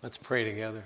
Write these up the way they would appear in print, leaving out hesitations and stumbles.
Let's pray together.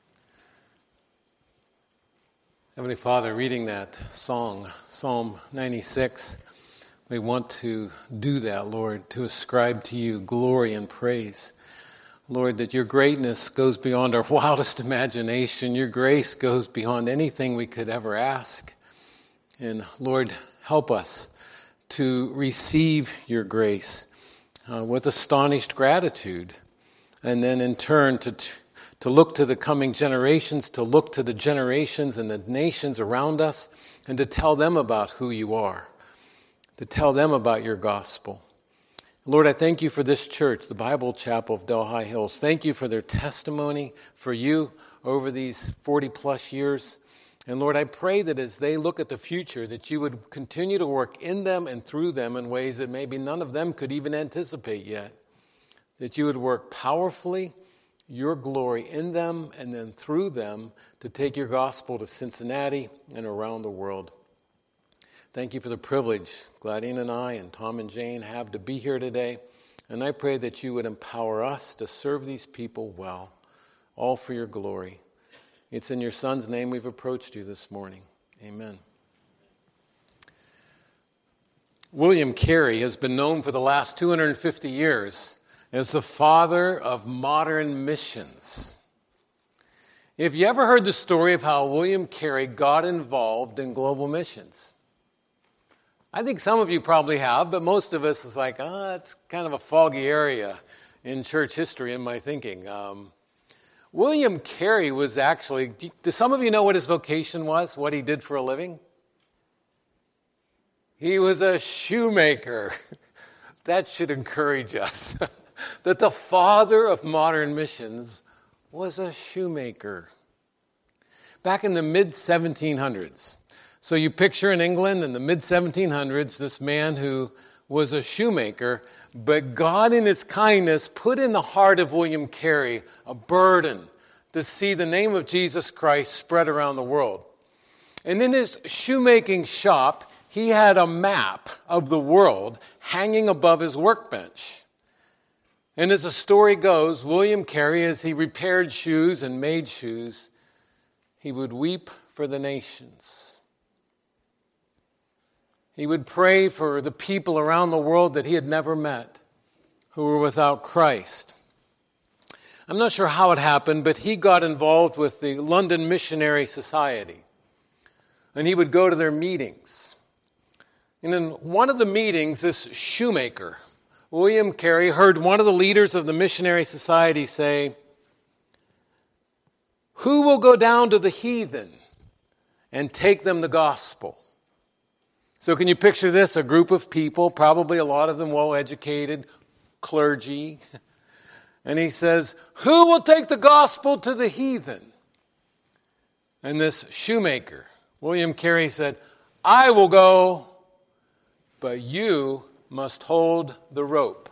Heavenly Father, reading that song, Psalm 96, we want to do that, Lord, to ascribe to you glory and praise. Lord, that your greatness goes beyond our wildest imagination. Your grace goes beyond anything we could ever ask. And Lord, help us to receive your grace with astonished gratitude. And then in turn to look to the coming generations, to look to the generations and the nations around us, and to tell them about who you are, to tell them about your gospel. Lord, I thank you for this church, the Bible Chapel of Delhi Hills. Thank you for their testimony for you over these 40-plus years. And Lord, I pray that as they look at the future, that you would continue to work in them and through them in ways that maybe none of them could even anticipate yet. That you would work powerfully your glory in them and then through them to take your gospel to Cincinnati and around the world. Thank you for the privilege Gladine and I and Tom and Jane have to be here today. And I pray that you would empower us to serve these people well, all for your glory. It's in your Son's name we've approached you this morning. Amen. William Carey has been known for the last 250 years as the father of modern missions. Have you ever heard the story of how William Carey got involved in global missions? I think some of you probably have, but most of us is like, it's kind of a foggy area in church history in my thinking. William Carey was actually, do some of you know what his vocation was, what he did for a living? He was a shoemaker. That should encourage us. That the father of modern missions was a shoemaker. Back in the mid-1700s. So you picture in England in the mid-1700s this man who was a shoemaker, but God in his kindness put in the heart of William Carey a burden to see the name of Jesus Christ spread around the world. And in his shoemaking shop, he had a map of the world hanging above his workbench. And as the story goes, William Carey, as he repaired shoes and made shoes, he would weep for the nations. He would pray for the people around the world that he had never met, who were without Christ. I'm not sure how it happened, but he got involved with the London Missionary Society. And he would go to their meetings. And in one of the meetings, this shoemaker, William Carey, heard one of the leaders of the Missionary Society say, "Who will go down to the heathen and take them the gospel?" So can you picture this? A group of people, probably a lot of them well-educated, clergy. And he says, "Who will take the gospel to the heathen?" And this shoemaker, William Carey, said, "I will go, but you must hold the rope."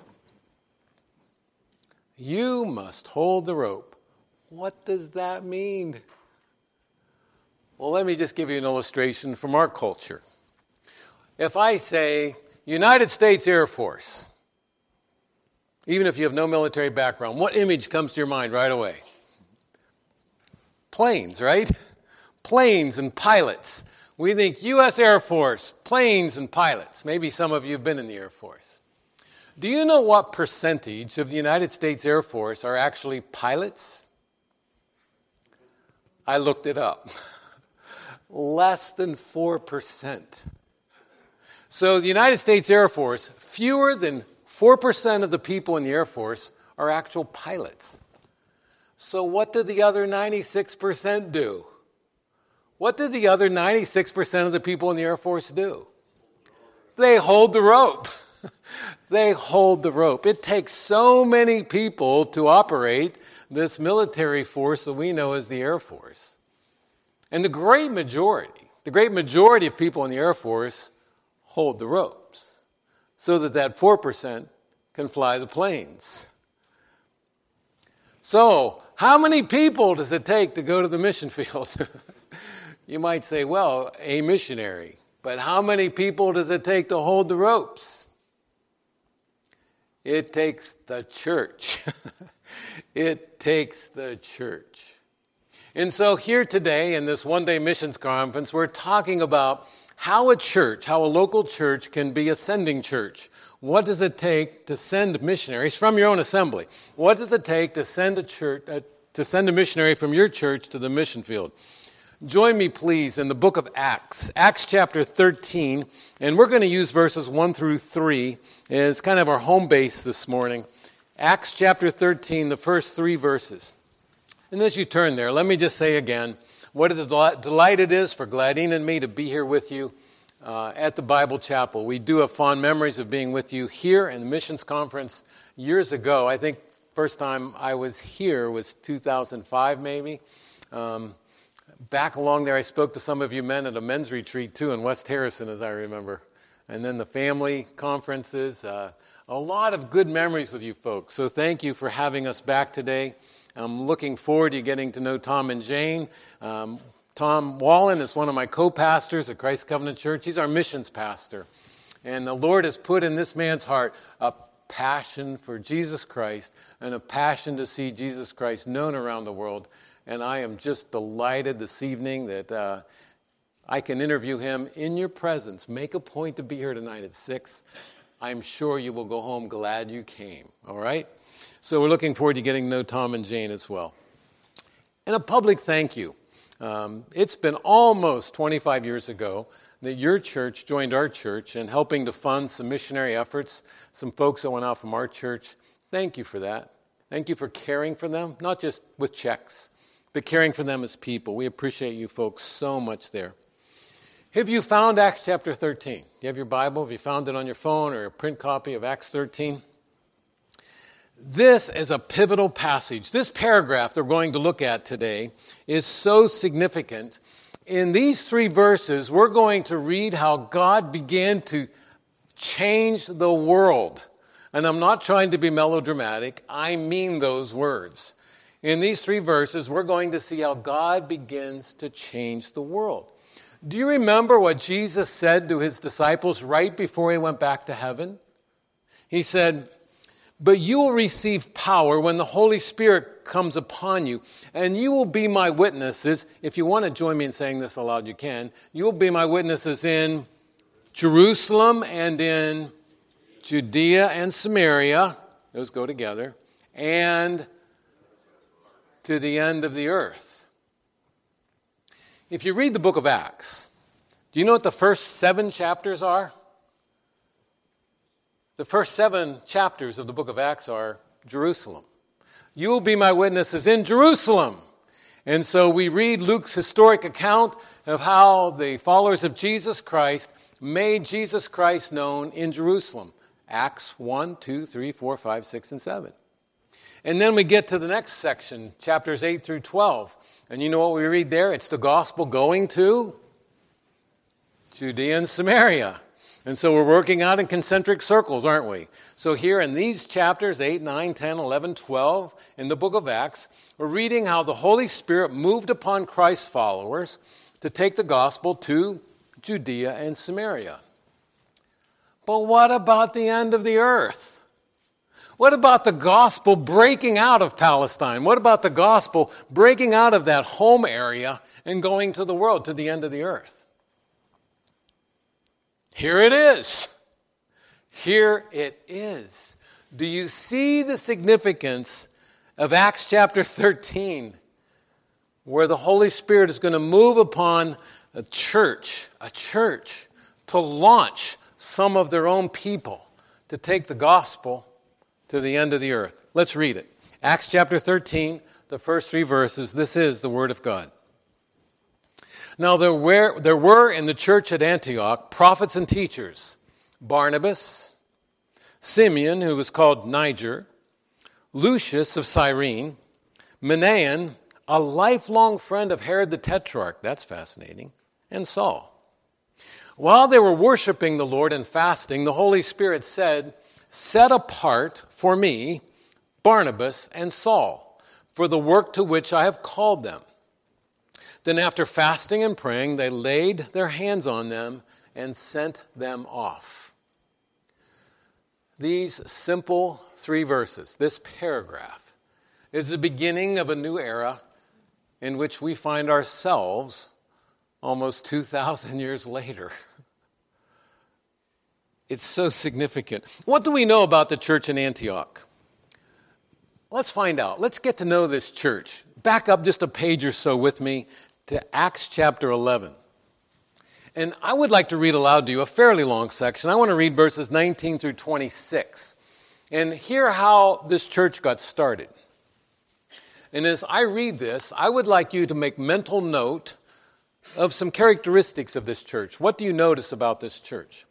You must hold the rope. What does that mean? Well, let me just give you an illustration from our culture. If I say United States Air Force, even if you have no military background, what image comes to your mind right away? Planes, right? Planes and pilots. We think U.S. Air Force, planes and pilots. Maybe some of you have been in the Air Force. Do you know what percentage of the United States Air Force are actually pilots? I looked it up. Less than 4%. So the United States Air Force, fewer than 4% of the people in the Air Force are actual pilots. So what do the other 96% do? What did the other 96% of the people in the Air Force do? They hold the rope. They hold the rope. It takes so many people to operate this military force that we know as the Air Force. And the great majority of people in the Air Force hold the ropes so that 4% can fly the planes. So, how many people does it take to go to the mission field? You might say, well, a missionary. But how many people does it take to hold the ropes? It takes the church. It takes the church. And so here today in this one-day missions conference, we're talking about how a local church can be a sending church. What does it take to send missionaries from your own assembly? What does it take to send a missionary from your church to the mission field? Join me, please, in the book of Acts, Acts chapter 13, and we're going to use verses 1 through 3 as kind of our home base this morning. Acts chapter 13, the first 3 verses. And as you turn there, let me just say again, what a delight it is for Gladine and me to be here with you at the Bible Chapel. We do have fond memories of being with you here in the missions conference years ago. I think first time I was here was 2005 maybe. Back along there, I spoke to some of you men at a men's retreat, too, in West Harrison, as I remember. And then the family conferences. A lot of good memories with you folks. So thank you for having us back today. I'm looking forward to getting to know Tom and Jane. Tom Wallen is one of my co-pastors at Christ Covenant Church. He's our missions pastor. And the Lord has put in this man's heart a passion for Jesus Christ and a passion to see Jesus Christ known around the world. And I am just delighted this evening that I can interview him in your presence. Make a point to be here tonight at 6. I'm sure you will go home glad you came, all right? So we're looking forward to getting to know Tom and Jane as well. And a public thank you. It's been almost 25 years ago that your church joined our church in helping to fund some missionary efforts, some folks that went out from our church. Thank you for that. Thank you for caring for them, not just with checks, but caring for them as people. We appreciate you folks so much there. Have you found Acts chapter 13? Do you have your Bible? Have you found it on your phone or a print copy of Acts 13? This is a pivotal passage. This paragraph that we're going to look at today is so significant. In these 3 verses, we're going to read how God began to change the world. And I'm not trying to be melodramatic. I mean those words. In these 3 verses, we're going to see how God begins to change the world. Do you remember what Jesus said to his disciples right before he went back to heaven? He said, "But you will receive power when the Holy Spirit comes upon you, and you will be my witnesses." If you want to join me in saying this aloud, you can. "You will be my witnesses in Jerusalem and in Judea and Samaria," those go together, "and to the end of the earth." If you read the book of Acts, do you know what the first 7 chapters are? The first 7 chapters of the book of Acts are Jerusalem. You will be my witnesses in Jerusalem. And so we read Luke's historic account of how the followers of Jesus Christ made Jesus Christ known in Jerusalem. Acts 1, 2, 3, 4, 5, 6, and 7. And then we get to the next section, chapters 8 through 12. And you know what we read there? It's the gospel going to Judea and Samaria. And so we're working out in concentric circles, aren't we? So here in these chapters, 8, 9, 10, 11, 12, in the book of Acts, we're reading how the Holy Spirit moved upon Christ's followers to take the gospel to Judea and Samaria. But what about the end of the earth? What about the gospel breaking out of Palestine? What about the gospel breaking out of that home area and going to the world, to the end of the earth? Here it is. Here it is. Do you see the significance of Acts chapter 13, where the Holy Spirit is going to move upon a church to launch some of their own people to take the gospel to the end of the earth? Let's read it. Acts chapter 13, the first 3 verses. This is the word of God. "Now there were in the church at Antioch prophets and teachers, Barnabas, Simeon, who was called Niger, Lucius of Cyrene, Manaen, a lifelong friend of Herod the Tetrarch," that's fascinating, "and Saul. While they were worshiping the Lord and fasting, the Holy Spirit said, 'Set apart for me Barnabas and Saul for the work to which I have called them.' Then after fasting and praying, they laid their hands on them and sent them off." These simple 3 verses, this paragraph, is the beginning of a new era in which we find ourselves almost 2,000 years later. It's so significant. What do we know about the church in Antioch? Let's find out. Let's get to know this church. Back up just a page or so with me to Acts chapter 11. And I would like to read aloud to you a fairly long section. I want to read verses 19 through 26 and hear how this church got started. And as I read this, I would like you to make mental note of some characteristics of this church. What do you notice about this church?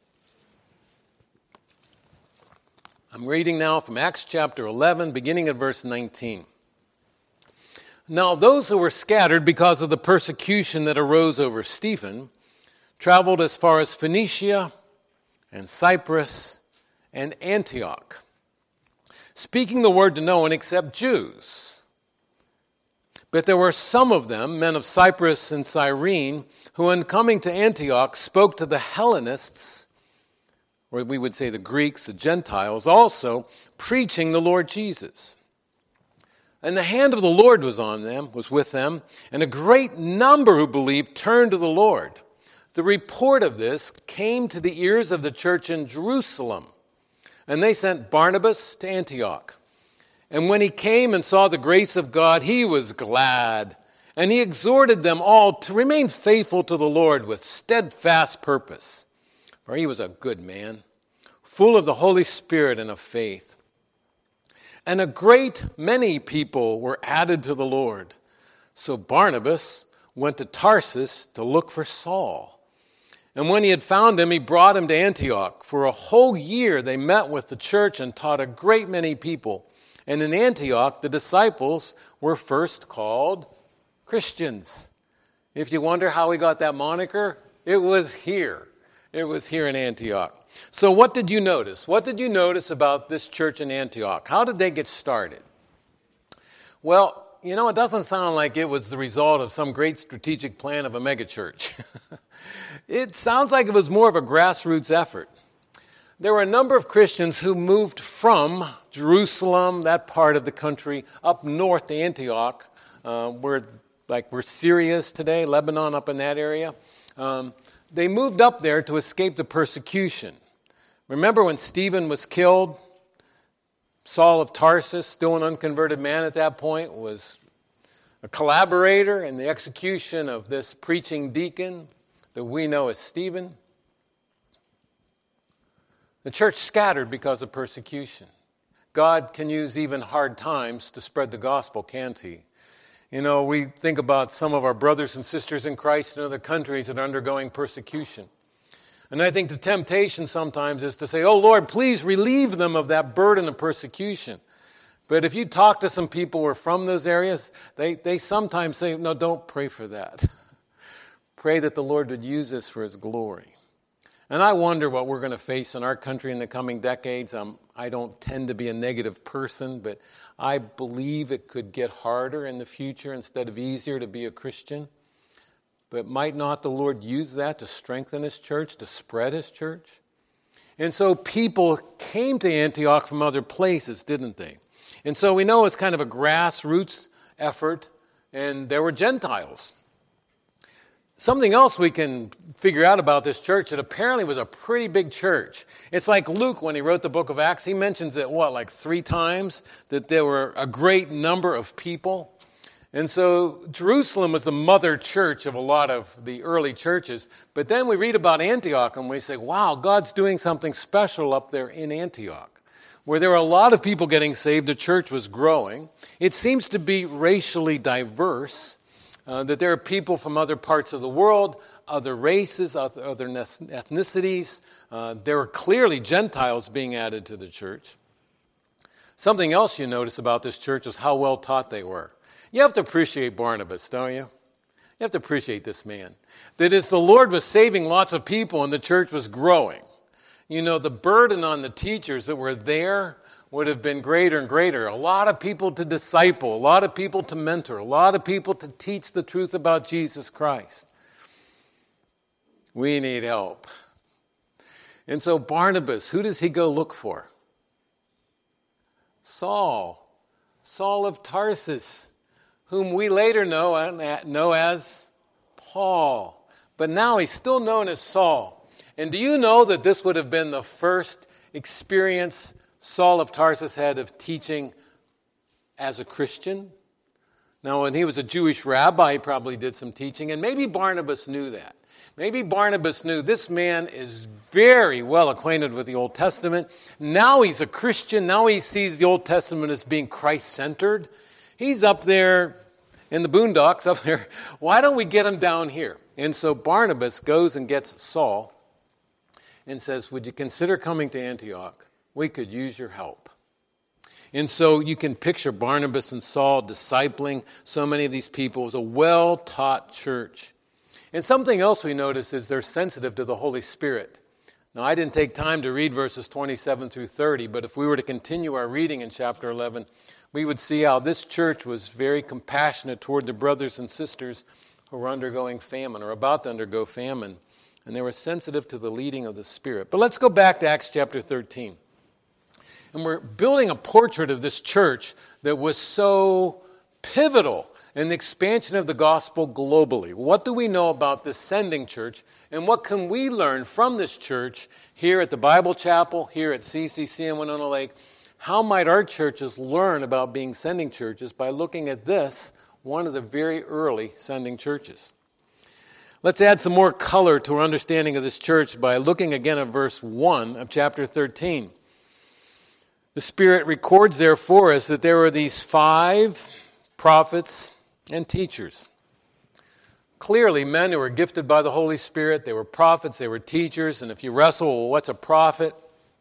I'm reading now from Acts chapter 11, beginning at verse 19. Now those who were scattered because of the persecution that arose over Stephen traveled as far as Phoenicia and Cyprus and Antioch, speaking the word to no one except Jews. But there were some of them, men of Cyprus and Cyrene, who in coming to Antioch spoke to the Hellenists, or we would say the Greeks, the Gentiles also, preaching the Lord Jesus. And the hand of the Lord was with them, and a great number who believed turned to the Lord. The report of this came to the ears of the church in Jerusalem, and they sent Barnabas to Antioch. And when he came and saw the grace of God, he was glad, and he exhorted them all to remain faithful to the Lord with steadfast purpose. For he was a good man, full of the Holy Spirit and of faith. And a great many people were added to the Lord. So Barnabas went to Tarsus to look for Saul. And when he had found him, he brought him to Antioch. For a whole year they met with the church and taught a great many people. And in Antioch, the disciples were first called Christians. If you wonder how we got that moniker, it was here. It was here in Antioch. So what did you notice? What did you notice about this church in Antioch? How did they get started? Well, it doesn't sound like it was the result of some great strategic plan of a megachurch. It sounds like it was more of a grassroots effort. There were a number of Christians who moved from Jerusalem, that part of the country, up north to Antioch, where Syria is today, Lebanon, up in that area. They moved up there to escape the persecution. Remember when Stephen was killed? Saul of Tarsus, still an unconverted man at that point, was a collaborator in the execution of this preaching deacon that we know as Stephen. The church scattered because of persecution. God can use even hard times to spread the gospel, can't he? We think about some of our brothers and sisters in Christ in other countries that are undergoing persecution. And I think the temptation sometimes is to say, oh Lord, please relieve them of that burden of persecution. But if you talk to some people who are from those areas, they sometimes say, no, don't pray for that. Pray that the Lord would use this for his glory. And I wonder what we're going to face in our country in the coming decades. I don't tend to be a negative person, but I believe it could get harder in the future instead of easier to be a Christian. But might not the Lord use that to strengthen his church, to spread his church? And so people came to Antioch from other places, didn't they? And so we know it's kind of a grassroots effort, and there were Gentiles. Something else we can figure out about this church, it apparently was a pretty big church. It's like Luke, when he wrote the book of Acts, he mentions it, 3 times, that there were a great number of people. And so Jerusalem was the mother church of a lot of the early churches. But then we read about Antioch and we say, wow, God's doing something special up there in Antioch. Where there were a lot of people getting saved, the church was growing. It seems to be racially diverse. That there are people from other parts of the world, other races, other ethnicities. There were clearly Gentiles being added to the church. Something else you notice about this church is how well taught they were. You have to appreciate Barnabas, don't you? You have to appreciate this man. That as the Lord was saving lots of people and the church was growing, the burden on the teachers that were there would have been greater and greater. A lot of people to disciple, a lot of people to mentor, a lot of people to teach the truth about Jesus Christ. We need help. And so Barnabas, who does he go look for? Saul of Tarsus, whom we later know as Paul. But now he's still known as Saul. And do you know that this would have been the first experience Saul of Tarsus had of teaching as a Christian? Now, when he was a Jewish rabbi, he probably did some teaching, and maybe Barnabas knew that. Maybe Barnabas knew this man is very well acquainted with the Old Testament. Now he's a Christian. Now he sees the Old Testament as being Christ-centered. He's up there in the boondocks up there. Why don't we get him down here? And so Barnabas goes and gets Saul and says, would you consider coming to Antioch? We could use your help. And so you can picture Barnabas and Saul discipling so many of these people. It was a well-taught church. And something else we notice is they're sensitive to the Holy Spirit. Now, I didn't take time to read verses 27 through 30, but if we were to continue our reading in chapter 11, we would see how this church was very compassionate toward the brothers and sisters who were undergoing famine or about to undergo famine. And they were sensitive to the leading of the Spirit. But let's go back to Acts chapter 13. And we're building a portrait of this church that was so pivotal in the expansion of the gospel globally. What do we know about this sending church, and what can we learn from this church here at the Bible Chapel, here at CCC in Winona Lake? How might our churches learn about being sending churches by looking at this, one of the very early sending churches? Let's add some more color to our understanding of this church by looking again at verse 1 of chapter 13. The Spirit records there for us that there were these 5 prophets and teachers. Clearly, men who were gifted by the Holy Spirit. They were prophets, they were teachers, and if you wrestle, well, what's a prophet?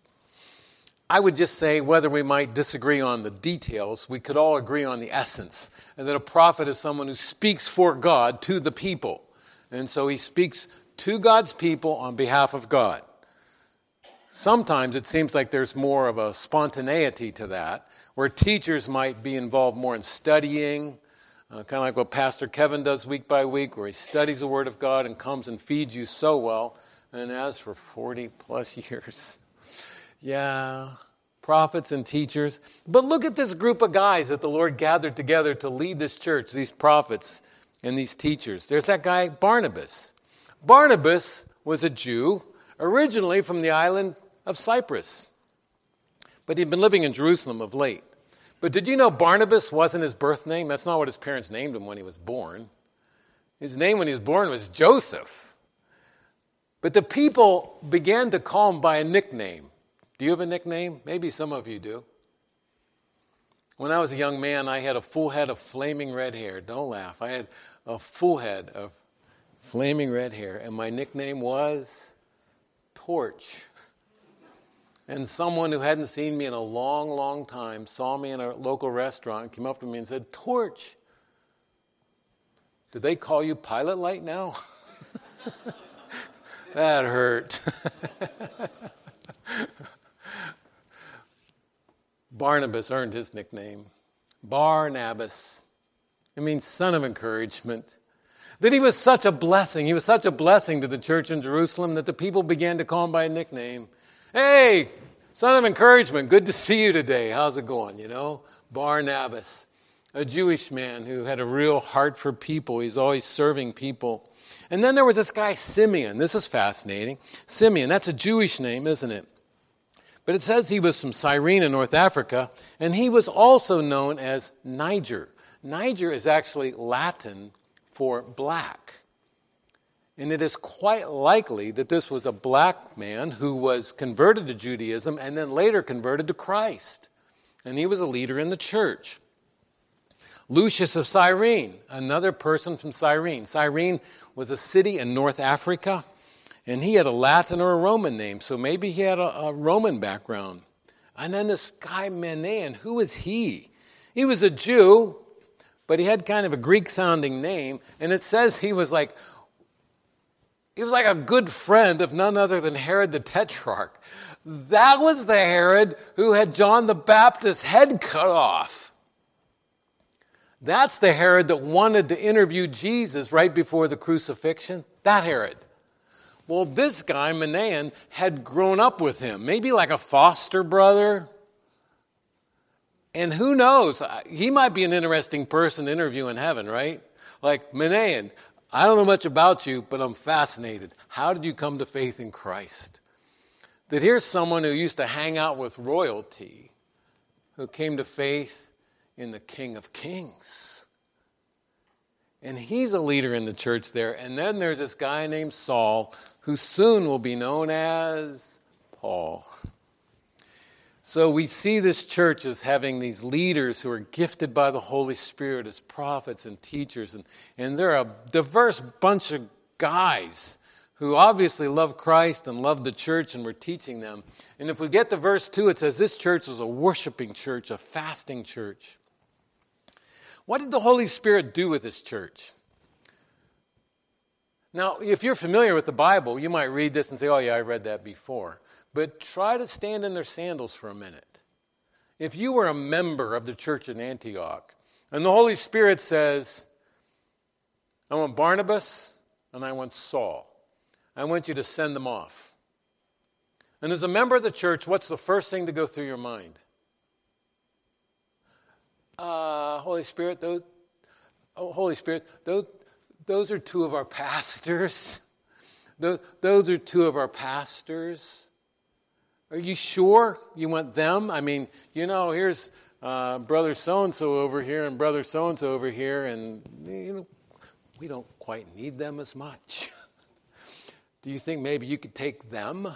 I would just say, whether we might disagree on the details, we could all agree on the essence, and that a prophet is someone who speaks for God to the people. And so he speaks to God's people on behalf of God. Sometimes it seems like there's more of a spontaneity to that, where teachers might be involved more in studying, kind of like what Pastor Kevin does week by week, where he studies the Word of God and comes and feeds you so well, and as for 40 plus years. Yeah, prophets and teachers. But look at this group of guys that the Lord gathered together to lead this church, these prophets and these teachers. There's that guy, Barnabas. Barnabas was a Jew, originally from the island of Cyprus. But he'd been living in Jerusalem of late. But did you know Barnabas wasn't his birth name? That's not what his parents named him when he was born. His name when he was born was Joseph. But the people began to call him by a nickname. Do you have a nickname? Maybe some of you do. When I was a young man, I had a full head of flaming red hair. Don't laugh. I had a full head of flaming red hair, and my nickname was Torch. And someone who hadn't seen me in a long, long time saw me in a local restaurant, came up to me and said, Torch, do they call you Pilot Light now? That hurt. Barnabas earned his nickname. Barnabas. It means son of encouragement. That he was such a blessing. He was such a blessing to the church in Jerusalem that the people began to call him by a nickname. Hey, son of encouragement, good to see you today. How's it going, Barnabas, a Jewish man who had a real heart for people. He's always serving people. And then there was this guy, Simeon. This is fascinating. Simeon, that's a Jewish name, isn't it? But it says he was from Cyrene in North Africa, and he was also known as Niger. Niger is actually Latin for black. And it is quite likely that this was a black man who was converted to Judaism and then later converted to Christ. And he was a leader in the church. Lucius of Cyrene, another person from Cyrene. Cyrene was a city in North Africa, and he had a Latin or a Roman name, so maybe he had a Roman background. And then this guy Manaen, who is he? He was a Jew, but he had kind of a Greek-sounding name, and it says he was like a good friend of none other than Herod the Tetrarch. That was the Herod who had John the Baptist's head cut off. That's the Herod that wanted to interview Jesus right before the crucifixion. That Herod. Well, this guy, Manaen, had grown up with him, maybe like a foster brother. And who knows, he might be an interesting person to interview in heaven, right? Like, Manaen, I don't know much about you, but I'm fascinated. How did you come to faith in Christ? That here's someone who used to hang out with royalty, who came to faith in the King of Kings. And he's a leader in the church there. And then there's this guy named Saul, who soon will be known as Paul. So we see this church as having these leaders who are gifted by the Holy Spirit as prophets and teachers. And they're a diverse bunch of guys who obviously love Christ and love the church, and we're teaching them. And if we get to verse 2, it says this church was a worshiping church, a fasting church. What did the Holy Spirit do with this church? Now, if you're familiar with the Bible, you might read this and say, oh yeah, I read that before. But try to stand in their sandals for a minute. If you were a member of the church in Antioch, and the Holy Spirit says, I want Barnabas and I want Saul. I want you to send them off. And as a member of the church, what's the first thing to go through your mind? Holy Spirit, those are two of our pastors. Those are two of our pastors. Are you sure you want them? I mean, here's brother so-and-so over here and brother so-and-so over here, and we don't quite need them as much. Do you think maybe you could take them?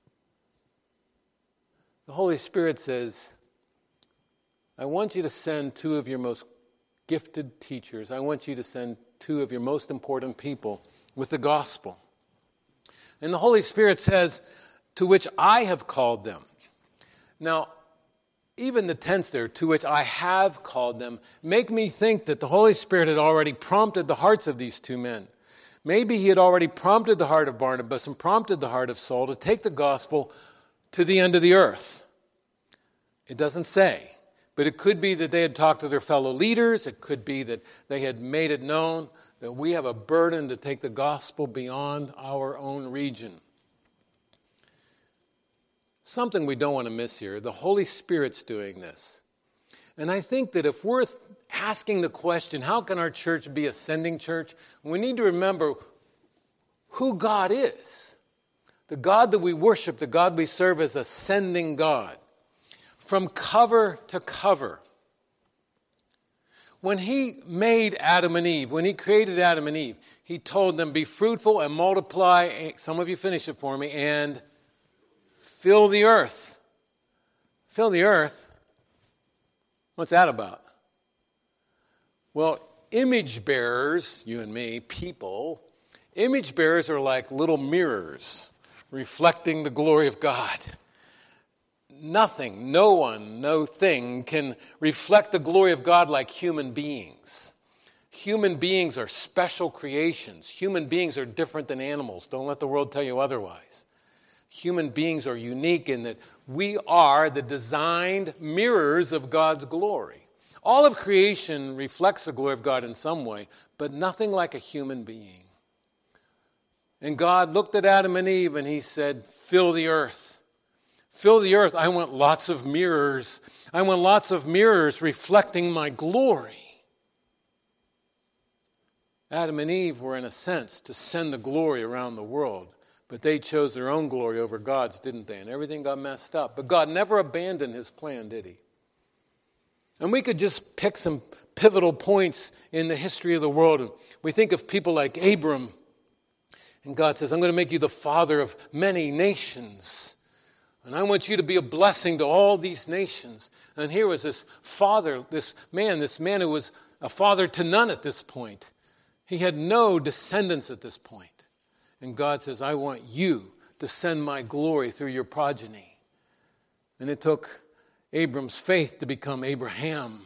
The Holy Spirit says, I want you to send two of your most gifted teachers. I want you to send two of your most important people with the gospel. And the Holy Spirit says, to which I have called them. Now, even the tense there, to which I have called them, make me think that the Holy Spirit had already prompted the hearts of these two men. Maybe he had already prompted the heart of Barnabas and prompted the heart of Saul to take the gospel to the end of the earth. It doesn't say. But it could be that they had talked to their fellow leaders. It could be that they had made it known that we have a burden to take the gospel beyond our own region. Something we don't want to miss here. The Holy Spirit's doing this. And I think that if we're asking the question, how can our church be a sending church? We need to remember who God is. The God that we worship, the God we serve, is a sending God. From cover to cover. When he made Adam and Eve, when he created Adam and Eve, he told them, be fruitful and multiply, some of you finish it for me, and fill the earth. Fill the earth? What's that about? Well, image bearers, you and me, people, image bearers are like little mirrors reflecting the glory of God. Nothing, no one, no thing can reflect the glory of God like human beings. Human beings are special creations. Human beings are different than animals. Don't let the world tell you otherwise. Human beings are unique in that we are the designed mirrors of God's glory. All of creation reflects the glory of God in some way, but nothing like a human being. And God looked at Adam and Eve and he said, fill the earth. Fill the earth. I want lots of mirrors. I want lots of mirrors reflecting my glory. Adam and Eve were, in a sense, to send the glory around the world. But they chose their own glory over God's, didn't they? And everything got messed up. But God never abandoned his plan, did he? And we could just pick some pivotal points in the history of the world. And we think of people like Abram. And God says, I'm going to make you the father of many nations. And I want you to be a blessing to all these nations. And here was this father, this man who was a father to none at this point. He had no descendants at this point. And God says, I want you to send my glory through your progeny. And it took Abram's faith to become Abraham.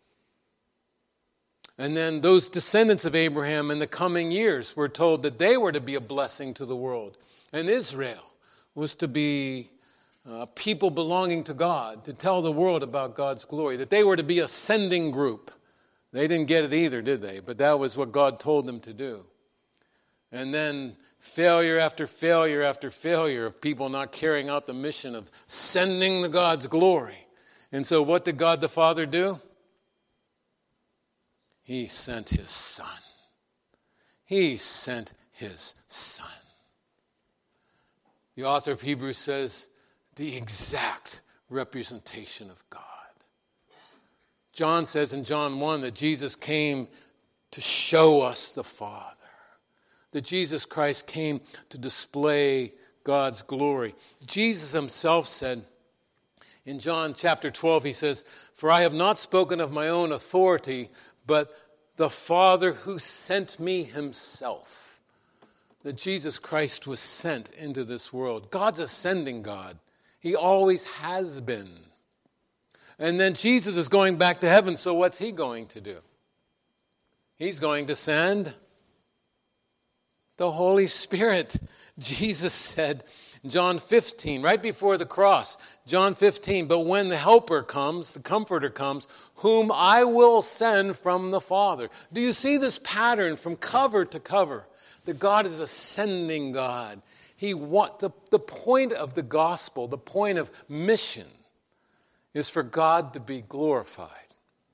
And then those descendants of Abraham in the coming years were told that they were to be a blessing to the world. And Israel was to be people belonging to God, to tell the world about God's glory, that they were to be a sending group. They didn't get it either, did they? But that was what God told them to do. And then failure after failure after failure of people not carrying out the mission of sending the God's glory. And so what did God the Father do? He sent his Son. He sent his Son. The author of Hebrews says, the exact representation of God. John says in John 1 that Jesus came to show us the Father. That Jesus Christ came to display God's glory. Jesus himself said in John chapter 12, he says, "For I have not spoken of my own authority, but the Father who sent me himself." That Jesus Christ was sent into this world. God's a sending God. He always has been. And then Jesus is going back to heaven, so what's he going to do? He's going to send the Holy Spirit. Jesus said, John 15, right before the cross, John 15, "But when the Helper comes, the Comforter comes, whom I will send from the Father." Do you see this pattern from cover to cover? That God is a sending God. The point of the gospel, the point of mission, is for God to be glorified.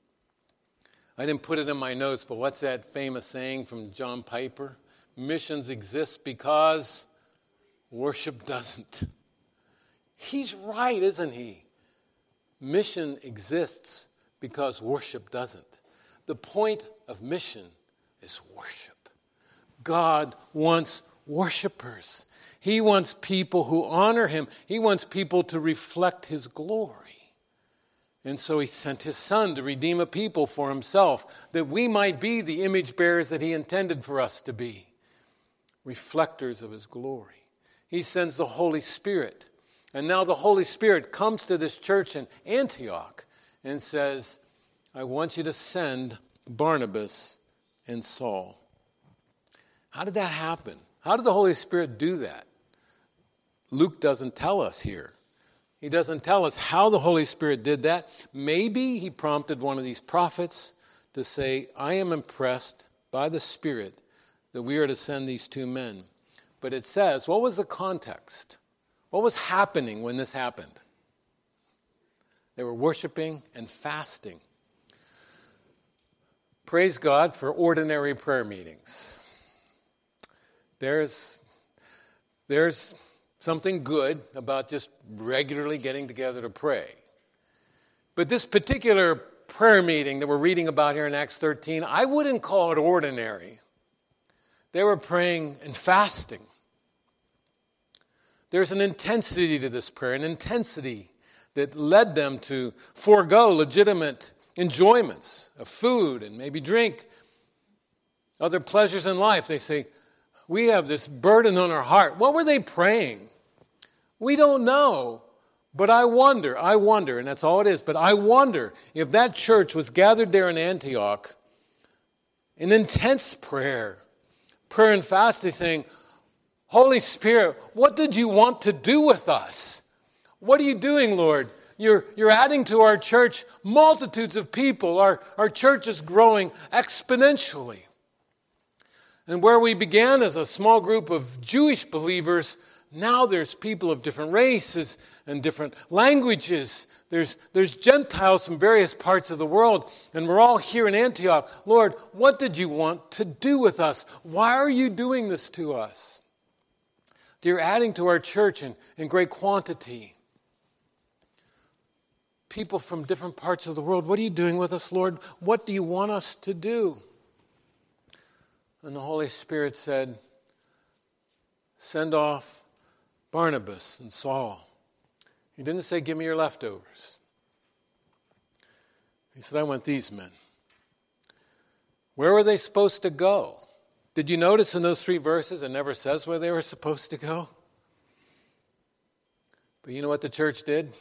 I didn't put it in my notes, but what's that famous saying from John Piper? Missions exist because worship doesn't. He's right, isn't he? Mission exists because worship doesn't. The point of mission is worship. God wants worshipers. He wants people who honor him. He wants people to reflect his glory. And so he sent his Son to redeem a people for himself, that we might be the image bearers that he intended for us to be, reflectors of his glory. He sends the Holy Spirit. And now the Holy Spirit comes to this church in Antioch and says, "I want you to send Barnabas and Saul." How did that happen? How did the Holy Spirit do that? Luke doesn't tell us here. He doesn't tell us how the Holy Spirit did that. Maybe he prompted one of these prophets to say, "I am impressed by the Spirit that we are to send these two men." But it says, what was the context? What was happening when this happened? They were worshiping and fasting. Praise God for ordinary prayer meetings. There's something good about just regularly getting together to pray. But this particular prayer meeting that we're reading about here in Acts 13, I wouldn't call it ordinary. They were praying and fasting. There's an intensity to this prayer, an intensity that led them to forego legitimate enjoyments of food and maybe drink, other pleasures in life. They say, we have this burden on our heart. What were they praying? We don't know, but I wonder, and that's all it is, but I wonder if that church was gathered there in Antioch in intense prayer and fasting, saying, "Holy Spirit, what did you want to do with us? What are you doing, Lord? You're adding to our church multitudes of people. Our church is growing exponentially. And where we began as a small group of Jewish believers, now there's people of different races and different languages. There's Gentiles from various parts of the world, and we're all here in Antioch. Lord, what did you want to do with us? Why are you doing this to us? You're adding to our church in great quantity. People from different parts of the world, what are you doing with us, Lord? What do you want us to do?" And the Holy Spirit said, "Send off Barnabas and Saul." He didn't say, "Give me your leftovers." He said, "I want these men." Where were they supposed to go? Did you notice in those 3 verses it never says where they were supposed to go? But you know what the church did?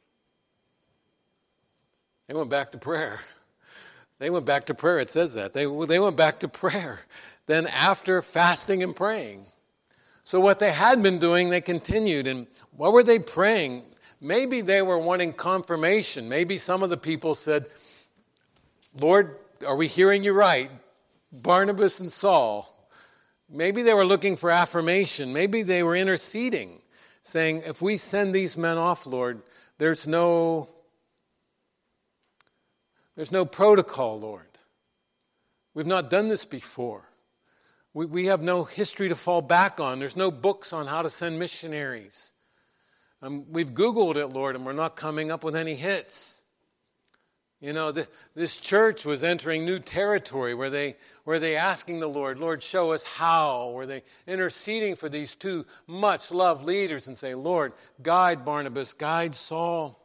They went back to prayer. They went back to prayer. It says that. They went back to prayer. Then after fasting and praying. So what they had been doing, they continued. And what were they praying? Maybe they were wanting confirmation. Maybe some of the people said, "Lord, are we hearing you right? Barnabas and Saul." Maybe they were looking for affirmation. Maybe they were interceding, saying, "If we send these men off, Lord, there's no There's no protocol, Lord. We've not done this before. We have no history to fall back on. There's no books on how to send missionaries. We've Googled it, Lord, and we're not coming up with any hits. You know, this church was entering new territory. Were they asking the Lord, Lord, show us how? Were they interceding for these two much-loved leaders and say, Lord, guide Barnabas, guide Saul?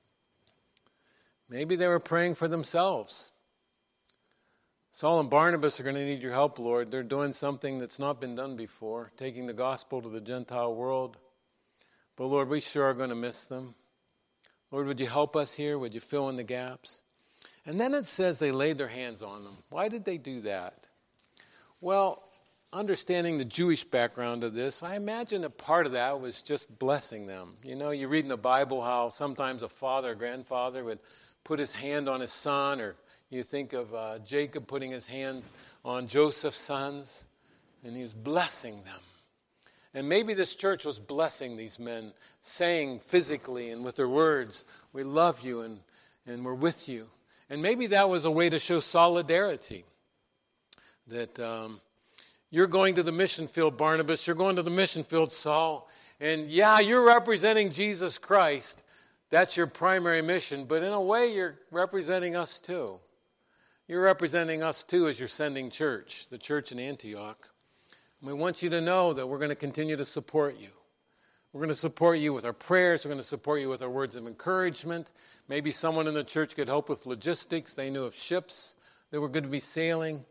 Maybe they were praying for themselves. Saul and Barnabas are going to need your help, Lord. They're doing something that's not been done before, taking the gospel to the Gentile world. But Lord, we sure are going to miss them. Lord, would you help us here? Would you fill in the gaps? And then it says they laid their hands on them. Why did they do that? Well, understanding the Jewish background of this, I imagine a part of that was just blessing them. You know, you read in the Bible how sometimes a father or grandfather would put his hand on his son, or you think of Jacob putting his hand on Joseph's sons, and he was blessing them. And maybe this church was blessing these men, saying physically and with their words, we love you and we're with you. And maybe that was a way to show solidarity. That you're going to the mission field, Barnabas, you're going to the mission field, Saul, and yeah, you're representing Jesus Christ. That's your primary mission, but in a way you're representing us too. You're representing us too as your sending church, the church in Antioch. We want you to know that we're going to continue to support you. We're going to support you with our prayers. We're going to support you with our words of encouragement. Maybe someone in the church could help with logistics. They knew of ships that were going to be sailing.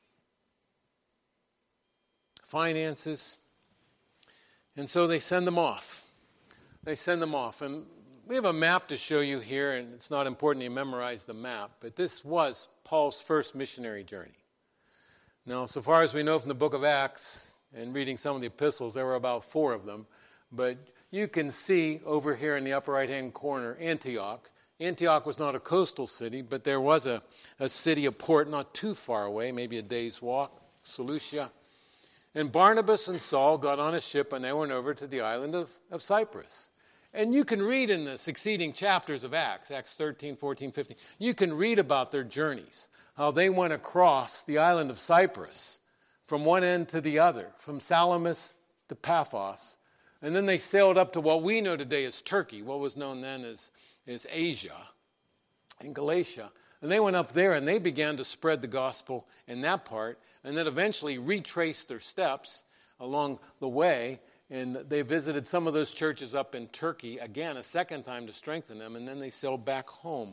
Finances. And so they send them off. They send them off. And we have a map to show you here, and it's not important you memorize the map, but this was Paul's first missionary journey. Now, so far as we know from the book of Acts, and reading some of the epistles, there were about 4 of them. But you can see over here in the upper right-hand corner, Antioch. Antioch was not a coastal city, but there was a city, a port not too far away, maybe a day's walk, Seleucia. And Barnabas and Saul got on a ship and they went over to the island of Cyprus. And you can read in the succeeding chapters of Acts 13, 14, 15, you can read about their journeys, how they went across the island of Cyprus from one end to the other, from Salamis to Paphos. And then they sailed up to what we know today as Turkey, what was known then as Asia and Galatia. And they went up there and they began to spread the gospel in that part, and then eventually retraced their steps along the way. And they visited some of those churches up in Turkey, again, a second time to strengthen them, and then they sailed back home.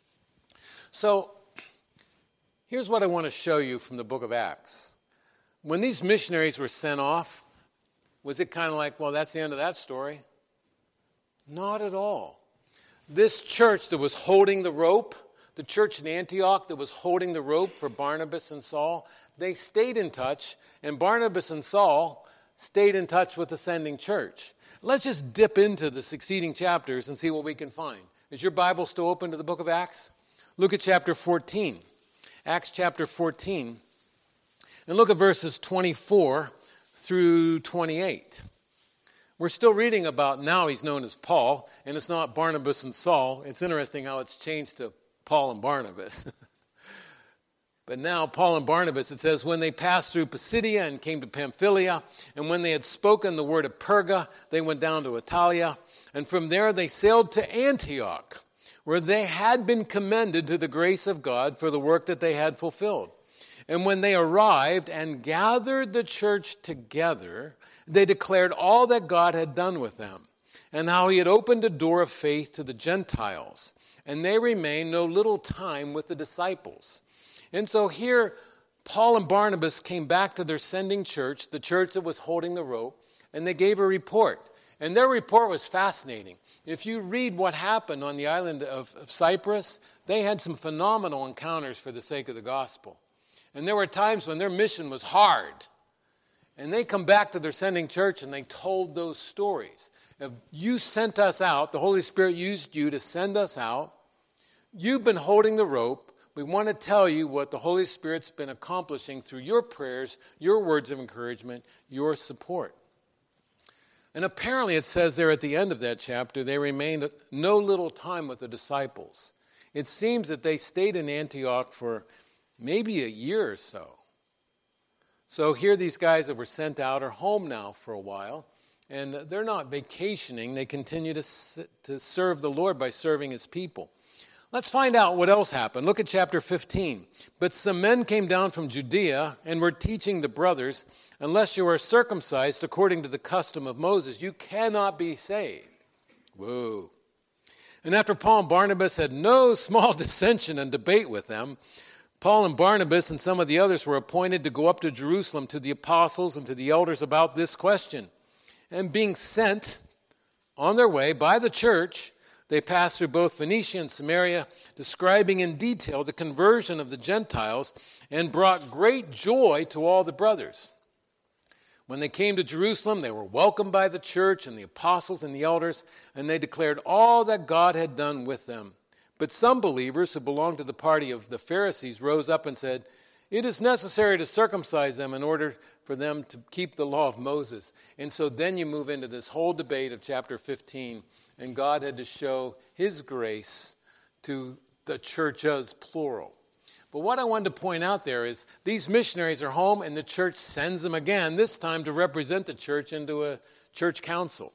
So here's what I want to show you from the book of Acts. When these missionaries were sent off, was it kind of like, well, that's the end of that story? Not at all. This church that was holding the rope, the church in Antioch that was holding the rope for Barnabas and Saul, they stayed in touch, and Barnabas and Saul stayed in touch with the sending church. Let's just dip into the succeeding chapters and see what we can find. Is your Bible still open to the book of Acts? Look at chapter 14. Acts chapter 14. And look at verses 24 through 28. We're still reading about now he's known as Paul, and it's not Barnabas and Saul. It's interesting how it's changed to Paul and Barnabas. But now Paul and Barnabas, it says, when they passed through Pisidia and came to Pamphylia, and when they had spoken the word of Perga, they went down to Italia, and from there they sailed to Antioch, where they had been commended to the grace of God for the work that they had fulfilled. And when they arrived and gathered the church together, they declared all that God had done with them, and how he had opened a door of faith to the Gentiles. And they remained no little time with the disciples. And so here, Paul and Barnabas came back to their sending church, the church that was holding the rope, and they gave a report. And their report was fascinating. If you read what happened on the island of Cyprus, they had some phenomenal encounters for the sake of the gospel. And there were times when their mission was hard. And they come back to their sending church and they told those stories. If you sent us out, the Holy Spirit used you to send us out. You've been holding the rope. We want to tell you what the Holy Spirit's been accomplishing through your prayers, your words of encouragement, your support. And apparently it says there at the end of that chapter, they remained no little time with the disciples. It seems that they stayed in Antioch for maybe a year or so. So here these guys that were sent out are home now for a while, and they're not vacationing. They continue to serve the Lord by serving his people. Let's find out what else happened. Look at chapter 15. But some men came down from Judea and were teaching the brothers, unless you are circumcised according to the custom of Moses, you cannot be saved. Whoa. And after Paul and Barnabas had no small dissension and debate with them, Paul and Barnabas and some of the others were appointed to go up to Jerusalem to the apostles and to the elders about this question. And being sent on their way by the church, they passed through both Phoenicia and Samaria, describing in detail the conversion of the Gentiles, and brought great joy to all the brothers. When they came to Jerusalem, they were welcomed by the church and the apostles and the elders, and they declared all that God had done with them. But some believers who belonged to the party of the Pharisees rose up and said, "It is necessary to circumcise them in order for them to keep the law of Moses." And so then you move into this whole debate of chapter 15, and God had to show his grace to the churches, plural. But what I wanted to point out there is these missionaries are home, and the church sends them again, this time to represent the church into a church council.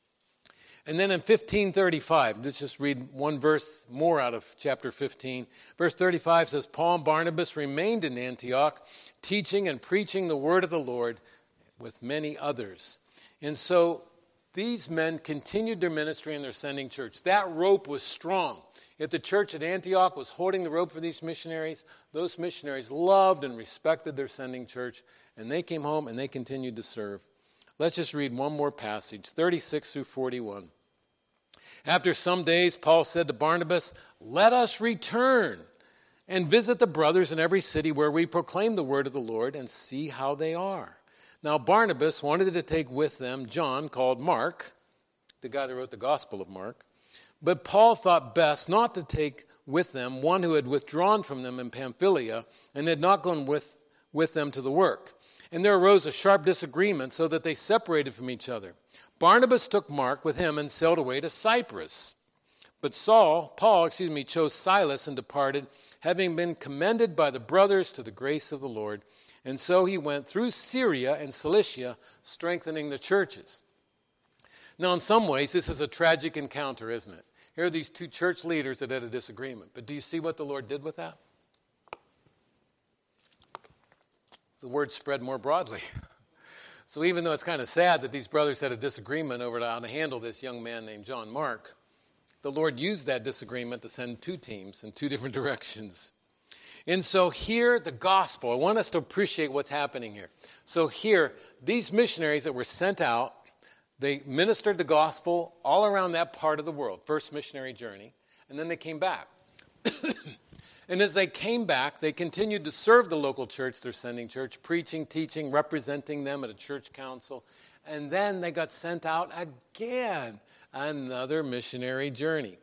And then in 15:35, let's just read one verse more out of chapter 15. Verse 35 says, Paul and Barnabas remained in Antioch, teaching and preaching the word of the Lord with many others. And so these men continued their ministry in their sending church. That rope was strong. If the church at Antioch was holding the rope for these missionaries, those missionaries loved and respected their sending church, and they came home and they continued to serve. Let's just read one more passage, 36 through 41. After some days, Paul said to Barnabas, "Let us return and visit the brothers in every city where we proclaim the word of the Lord and see how they are." Now Barnabas wanted to take with them John, called Mark, the guy that wrote the Gospel of Mark. But Paul thought best not to take with them one who had withdrawn from them in Pamphylia and had not gone with them to the work. And there arose a sharp disagreement so that they separated from each other. Barnabas took Mark with him and sailed away to Cyprus. But Paul chose Silas and departed, having been commended by the brothers to the grace of the Lord. And so he went through Syria and Cilicia, strengthening the churches. Now, in some ways, this is a tragic encounter, isn't it? Here are these two church leaders that had a disagreement. But do you see what the Lord did with that? The word spread more broadly. So even though it's kind of sad that these brothers had a disagreement over how to handle this young man named John Mark, the Lord used that disagreement to send two teams in two different directions. And so here, the gospel, I want us to appreciate what's happening here. So here, these missionaries that were sent out, they ministered the gospel all around that part of the world, first missionary journey, and then they came back. And as they came back, they continued to serve the local church, their sending church, preaching, teaching, representing them at a church council. And then they got sent out again, another missionary journey.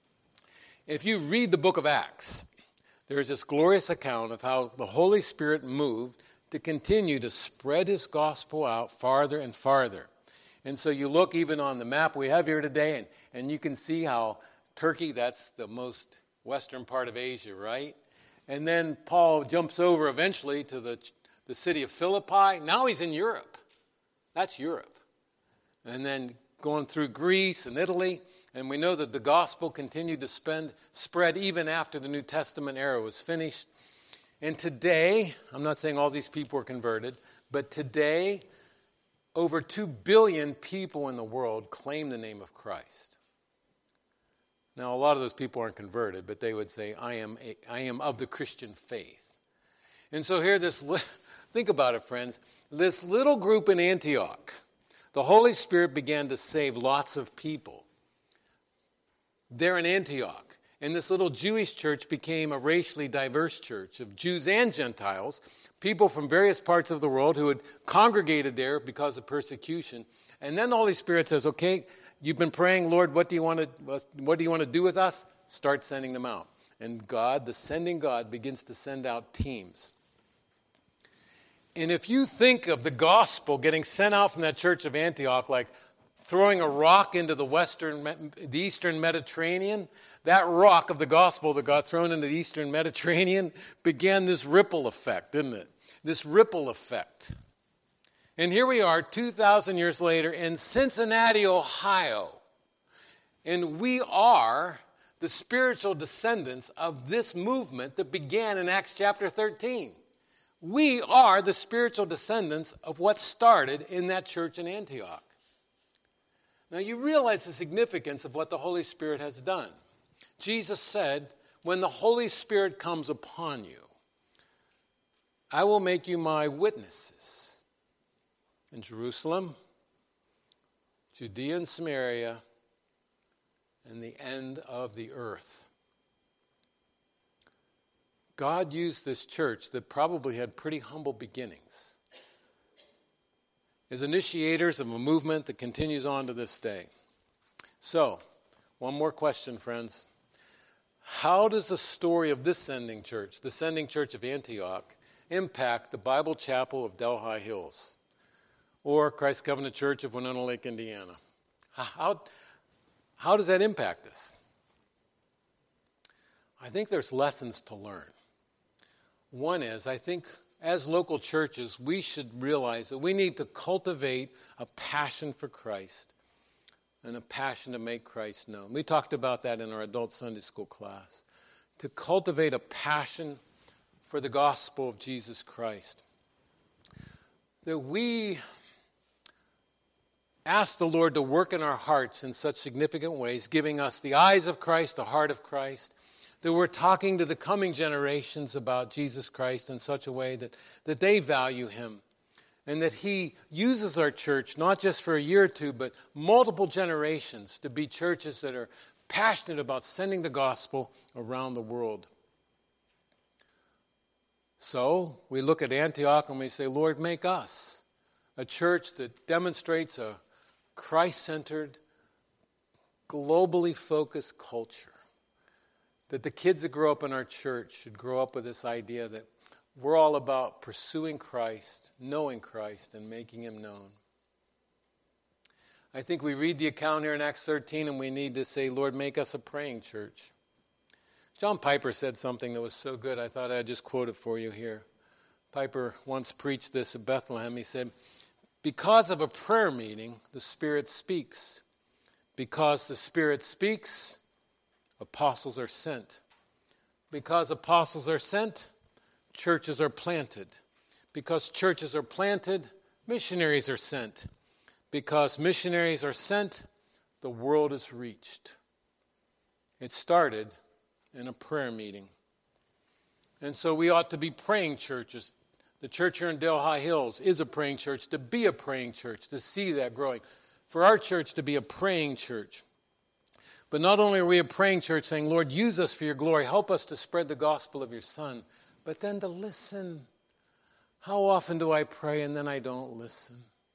If you read the book of Acts, there's this glorious account of how the Holy Spirit moved to continue to spread his gospel out farther and farther. And so you look even on the map we have here today, and you can see how Turkey, that's the most western part of Asia, right? And then Paul jumps over eventually to the city of Philippi. Now he's in Europe. That's Europe. And then going through Greece and Italy. And we know that the gospel continued to spread even after the New Testament era was finished. And today, I'm not saying all these people were converted, but today, over 2 billion people in the world claim the name of Christ. Now, a lot of those people aren't converted, but they would say, I am of the Christian faith. And so here, think about it, friends. This little group in Antioch, the Holy Spirit began to save lots of people. They're in Antioch. And this little Jewish church became a racially diverse church of Jews and Gentiles, people from various parts of the world who had congregated there because of persecution. And then the Holy Spirit says, okay, you've been praying, Lord, what do you want to do with us? Start sending them out. And God, the sending God, begins to send out teams. And if you think of the gospel getting sent out from that church of Antioch like throwing a rock into the Eastern Mediterranean, that rock of the gospel that got thrown into the Eastern Mediterranean began this ripple effect, didn't it? This ripple effect. And here we are 2,000 years later in Cincinnati, Ohio. And we are the spiritual descendants of this movement that began in Acts chapter 13. We are the spiritual descendants of what started in that church in Antioch. Now you realize the significance of what the Holy Spirit has done. Jesus said, when the Holy Spirit comes upon you, I will make you my witnesses in Jerusalem, Judea and Samaria, and the end of the earth. God used this church that probably had pretty humble beginnings as initiators of a movement that continues on to this day. So, one more question, friends. How does the story of this sending church, the sending church of Antioch, impact the Bible Chapel of Delhi Hills or Christ Covenant Church of Winona Lake, Indiana? How does that impact us? I think there's lessons to learn. One is, I think as local churches, we should realize that we need to cultivate a passion for Christ and a passion to make Christ known. We talked about that in our adult Sunday school class. To cultivate a passion for the gospel of Jesus Christ. That we ask the Lord to work in our hearts in such significant ways, giving us the eyes of Christ, the heart of Christ, that we're talking to the coming generations about Jesus Christ in such a way that they value him, and that he uses our church not just for a year or two, but multiple generations to be churches that are passionate about sending the gospel around the world. So we look at Antioch and we say, Lord, make us a church that demonstrates a Christ-centered, globally focused culture. That the kids that grow up in our church should grow up with this idea that we're all about pursuing Christ, knowing Christ, and making him known. I think we read the account here in Acts 13 and we need to say, Lord, make us a praying church. John Piper said something that was so good, I thought I'd just quote it for you here. Piper once preached this at Bethlehem. He said, because of a prayer meeting, the Spirit speaks. Because the Spirit speaks, apostles are sent. Because apostles are sent, churches are planted. Because churches are planted, missionaries are sent. Because missionaries are sent, the world is reached. It started in a prayer meeting. And so we ought to be praying churches. The church here in Delhi Hills is a praying church, to be a praying church, to see that growing. For our church to be a praying church. But not only are we a praying church saying, Lord, use us for your glory, help us to spread the gospel of your Son, but then to listen. How often do I pray and then I don't listen?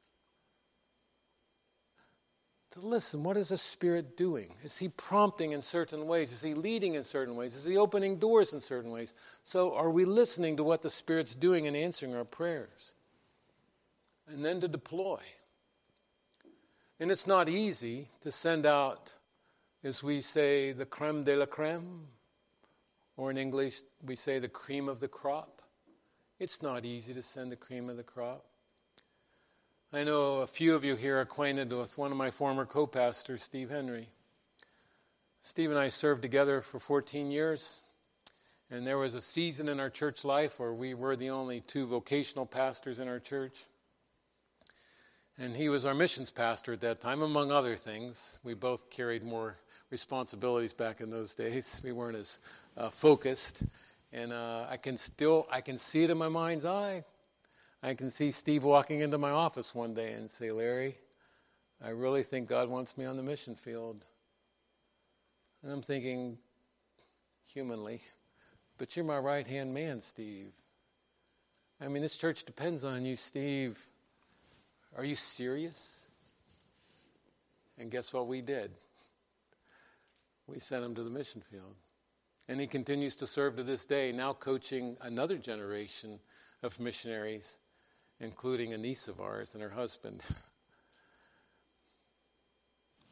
To listen, what is the Spirit doing? Is he prompting in certain ways? Is he leading in certain ways? Is he opening doors in certain ways? So are we listening to what the Spirit's doing and answering our prayers? And then to deploy. And it's not easy to send out, as we say, the creme de la creme, or in English we say the cream of the crop. It's not easy to send the cream of the crop. I know a few of you here are acquainted with one of my former co-pastors, Steve Henry. Steve and I served together for 14 years, and there was a season in our church life where we were the only two vocational pastors in our church. And he was our missions pastor at that time, among other things. We both carried more responsibilities back in those days. We weren't as focused. And I can see it in my mind's eye. I can see Steve walking into my office one day and say, Larry, I really think God wants me on the mission field. And I'm thinking, humanly, but you're my right-hand man, Steve. I mean, this church depends on you, Steve. Are you serious? And guess what we did? We sent him to the mission field. And he continues to serve to this day, now coaching another generation of missionaries, including a niece of ours and her husband.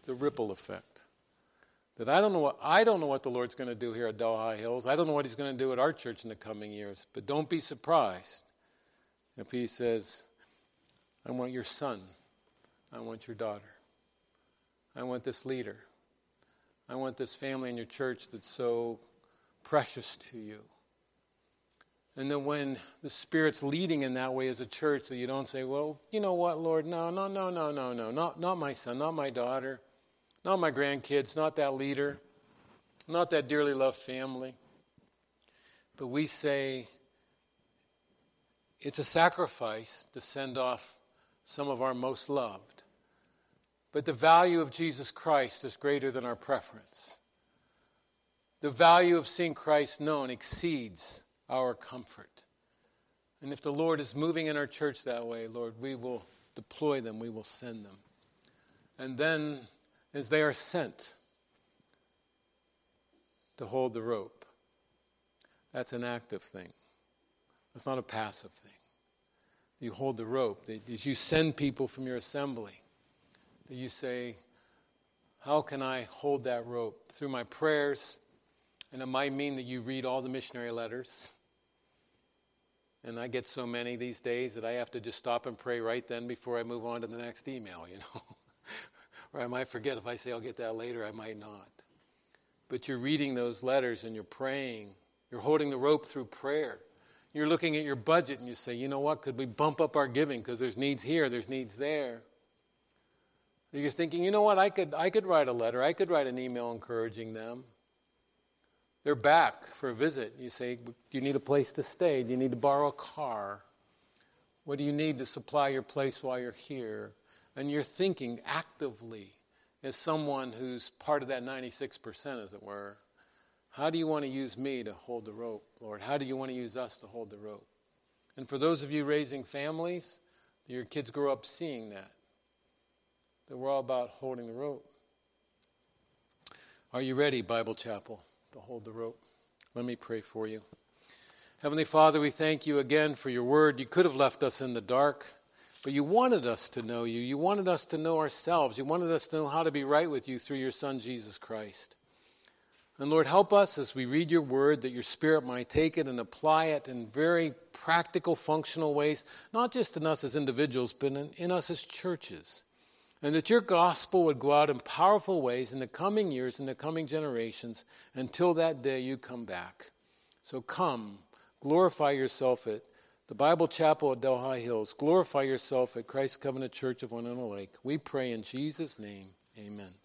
the ripple effect. That I don't know what the Lord's going to do here at Delhi Hills. I don't know what he's going to do at our church in the coming years. But don't be surprised if he says, I want your son. I want your daughter. I want this leader. I want this family in your church that's so precious to you. And then when the Spirit's leading in that way as a church, that you don't say, well, you know what, Lord, no, not my son, not my daughter, not my grandkids, not that leader, not that dearly loved family. But we say it's a sacrifice to send off some of our most loved. But the value of Jesus Christ is greater than our preference. The value of seeing Christ known exceeds our comfort. And if the Lord is moving in our church that way, Lord, we will deploy them, we will send them. And then, as they are sent to hold the rope, that's an active thing. That's not a passive thing. You hold the rope. As you send people from your assembly, that you say, how can I hold that rope? Through my prayers, and it might mean that you read all the missionary letters. And I get so many these days that I have to just stop and pray right then before I move on to the next email, Or I might forget. If I say I'll get that later, I might not. But you're reading those letters and you're praying. You're holding the rope through prayer. You're looking at your budget and you say, you know what, could we bump up our giving because there's needs here, there's needs there. You're thinking, you know what, I could write a letter. I could write an email encouraging them. They're back for a visit. You say, do you need a place to stay? Do you need to borrow a car? What do you need to supply your place while you're here? And you're thinking actively as someone who's part of that 96%, as it were. How do you want to use me to hold the rope, Lord? How do you want to use us to hold the rope? And for those of you raising families, your kids grow up seeing that we're all about holding the rope. Are you ready, Bible Chapel, to hold the rope? Let me pray for you. Heavenly Father, we thank you again for your word. You could have left us in the dark, but you wanted us to know you. You wanted us to know ourselves. You wanted us to know how to be right with you through your Son, Jesus Christ. And Lord, help us as we read your word that your Spirit might take it and apply it in very practical, functional ways, not just in us as individuals, but in us as churches. And that your gospel would go out in powerful ways in the coming years, in the coming generations, until that day you come back. So come, glorify yourself at the Bible Chapel at Delhi Hills. Glorify yourself at Christ Covenant Church of Winona Lake. We pray in Jesus' name, amen.